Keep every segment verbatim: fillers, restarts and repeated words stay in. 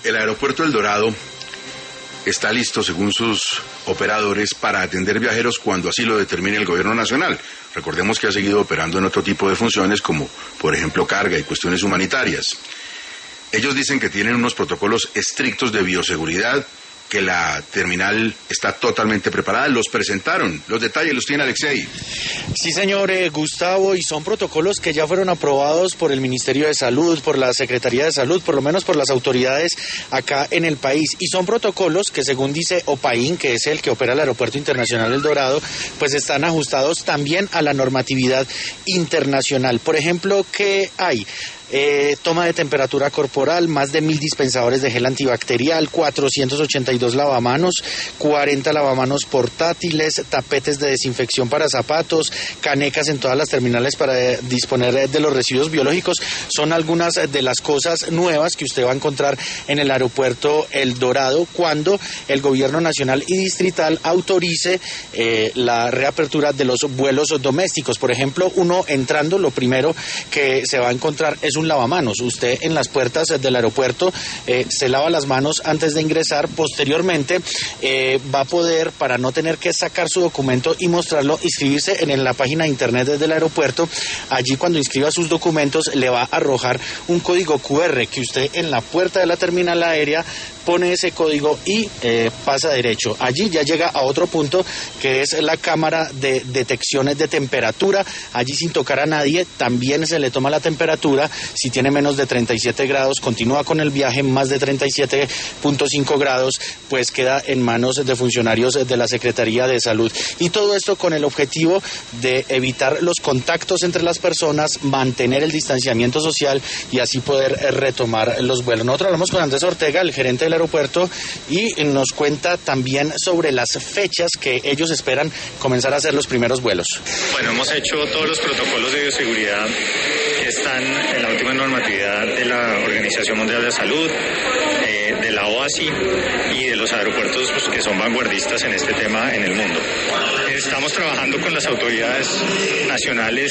El aeropuerto El Dorado está listo, según sus operadores, para atender viajeros cuando así lo determine el gobierno nacional. Recordemos que ha seguido operando en otro tipo de funciones, como por ejemplo carga y cuestiones humanitarias. Ellos dicen que tienen unos protocolos estrictos de bioseguridad, que la terminal está totalmente preparada. Los presentaron, los detalles los tiene Alexei. Sí, señor eh, Gustavo, y son protocolos que ya fueron aprobados por el Ministerio de Salud, por la Secretaría de Salud, por lo menos por las autoridades acá en el país. Y son protocolos que, según dice OPAIN, que es el que opera el Aeropuerto Internacional El Dorado, pues están ajustados también a la normatividad internacional. Por ejemplo, ¿qué hay? Eh, toma de temperatura corporal, más de mil dispensadores de gel antibacterial, cuatrocientos ochenta y dos lavamanos, cuarenta lavamanos portátiles, tapetes de desinfección para zapatos, canecas en todas las terminales para eh, disponer de los residuos biológicos. Son algunas de las cosas nuevas que usted va a encontrar en el aeropuerto El Dorado cuando el gobierno nacional y distrital autorice eh, la reapertura de los vuelos domésticos. Por ejemplo, uno entrando, lo primero que se va a encontrar es un lavamanos. Usted en las puertas del aeropuerto eh, se lava las manos antes de ingresar. Posteriormente eh, va a poder, para no tener que sacar su documento y mostrarlo, inscribirse en, en la página de internet del aeropuerto. Allí, cuando inscriba sus documentos, le va a arrojar un código cu erre que usted en la puerta de la terminal aérea pone ese código y eh, pasa derecho. Allí ya llega a otro punto, que es la cámara de detecciones de temperatura. Allí, sin tocar a nadie, también se le toma la temperatura. Si tiene menos de treinta y siete grados, continúa con el viaje. Más de treinta y siete punto cinco grados, pues queda en manos de funcionarios de la Secretaría de Salud. Y todo esto con el objetivo de evitar los contactos entre las personas, mantener el distanciamiento social y así poder retomar los vuelos. Nosotros hablamos con Andrés Ortega, el gerente del aeropuerto, y nos cuenta también sobre las fechas que ellos esperan comenzar a hacer los primeros vuelos. Bueno, hemos hecho todos los protocolos de bioseguridad que están en la última normatividad de la Organización Mundial de Salud, eh, de la O A S I y de los aeropuertos, pues, que son vanguardistas en este tema en el mundo. Estamos trabajando con las autoridades nacionales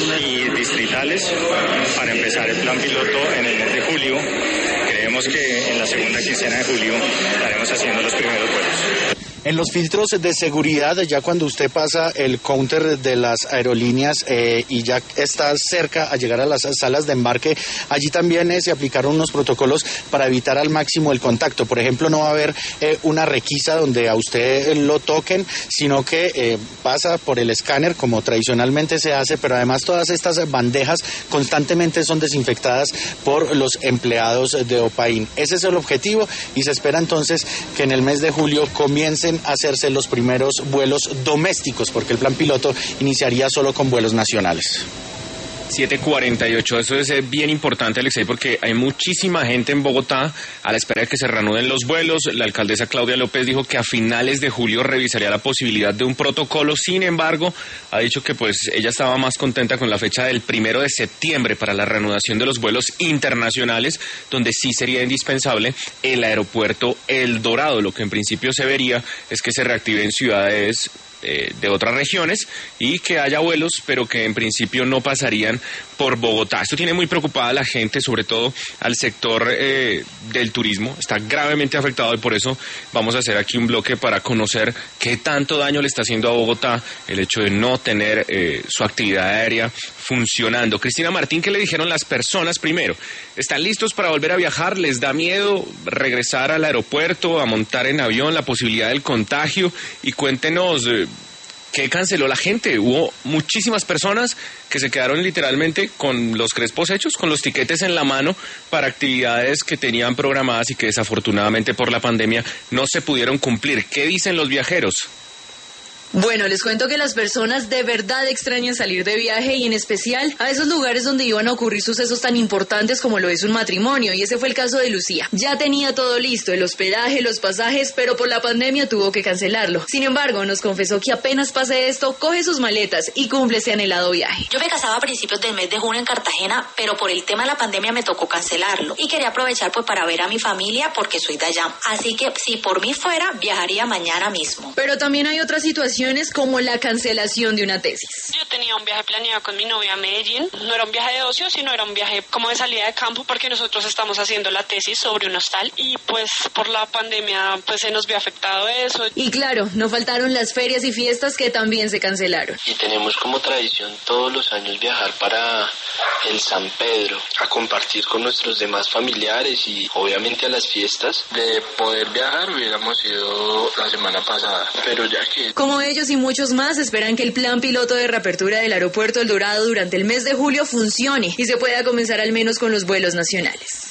y distritales para empezar el plan piloto en el mes de julio. Creemos que en la segunda quincena de julio estaremos haciendo los primeros vuelos. En los filtros de seguridad, ya cuando usted pasa el counter de las aerolíneas eh, y ya está cerca a llegar a las salas de embarque, allí también eh, se aplicaron unos protocolos para evitar al máximo el contacto. Por ejemplo, no va a haber eh, una requisa donde a usted lo toquen, sino que eh, pasa por el escáner como tradicionalmente se hace, pero además todas estas bandejas constantemente son desinfectadas por los empleados de OPAIN. Ese es el objetivo y se espera entonces que en el mes de julio comiencen a hacerse los primeros vuelos domésticos, porque el plan piloto iniciaría solo con vuelos nacionales. siete cuarenta y ocho, eso es bien importante, Alexei, porque hay muchísima gente en Bogotá a la espera de que se reanuden los vuelos. La alcaldesa Claudia López dijo que a finales de julio revisaría la posibilidad de un protocolo. Sin embargo, ha dicho que pues ella estaba más contenta con la fecha del primero de septiembre para la reanudación de los vuelos internacionales, donde sí sería indispensable el aeropuerto El Dorado. Lo que en principio se vería es que se reactiven ciudades Eh, de otras regiones y que haya vuelos, pero que en principio no pasarían por Bogotá. Esto tiene muy preocupada a la gente, sobre todo al sector eh, del turismo. Está gravemente afectado y por eso vamos a hacer aquí un bloque para conocer qué tanto daño le está haciendo a Bogotá el hecho de no tener eh, su actividad aérea funcionando. Cristina Martín, ¿qué le dijeron las personas primero? ¿Están listos para volver a viajar? ¿Les da miedo regresar al aeropuerto, a montar en avión, la posibilidad del contagio? Y cuéntenos eh, ¿qué canceló la gente? Hubo muchísimas personas que se quedaron literalmente con los crespos hechos, con los tiquetes en la mano para actividades que tenían programadas y que desafortunadamente por la pandemia no se pudieron cumplir. ¿Qué dicen los viajeros? Bueno, les cuento que las personas de verdad extrañan salir de viaje y en especial a esos lugares donde iban a ocurrir sucesos tan importantes como lo es un matrimonio, y ese fue el caso de Lucía. Ya tenía todo listo, el hospedaje, los pasajes, pero por la pandemia tuvo que cancelarlo. Sin embargo, nos confesó que apenas pase esto, coge sus maletas y cumple ese anhelado viaje. Yo me casaba a principios del mes de junio en Cartagena, pero por el tema de la pandemia me tocó cancelarlo y quería aprovechar pues para ver a mi familia porque soy de allá. Así que si por mí fuera, viajaría mañana mismo. Pero también hay otra situación situaciones como la cancelación de una tesis. Yo tenía un viaje planeado con mi novia a Medellín. No era un viaje de ocio, sino era un viaje como de salida de campo, porque nosotros estamos haciendo la tesis sobre un hostal y pues por la pandemia pues se nos vio afectado eso. Y claro, no faltaron las ferias y fiestas que también se cancelaron. Y tenemos como tradición todos los años viajar para el San Pedro, a compartir con nuestros demás familiares y obviamente a las fiestas. De poder viajar hubiéramos ido la semana pasada, pero ya que... Como ellos y muchos más esperan que el plan piloto de reapertura del aeropuerto El Dorado durante el mes de julio funcione y se pueda comenzar al menos con los vuelos nacionales.